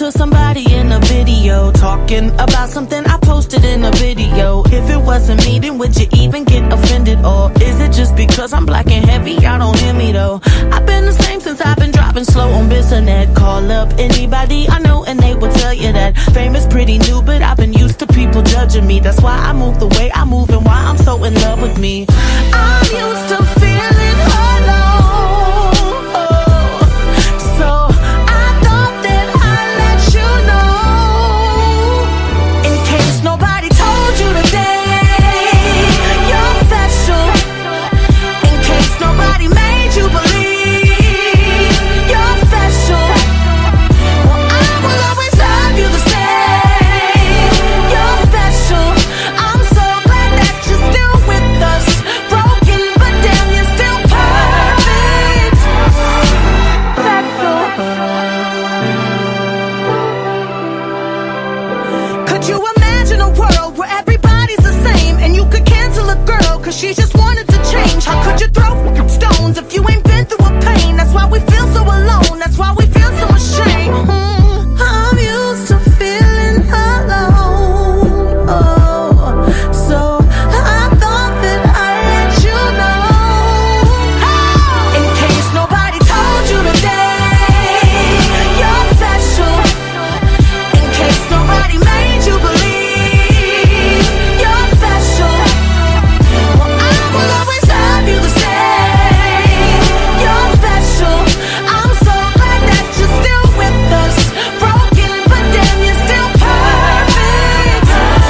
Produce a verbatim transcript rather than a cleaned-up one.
to somebody in a video, talking about something I posted in a video. If it wasn't me, then would you even get offended? Or is it just because I'm black and heavy, y'all don't hear me though? I've been the same since I've been dropping slow on Bissonnet. Call up anybody I know and they will tell you that fame is pretty new, but I've been used to people judging me. That's why I move the way I move and why I'm so in love with me. I'm used to feeling alone. Could you imagine a world where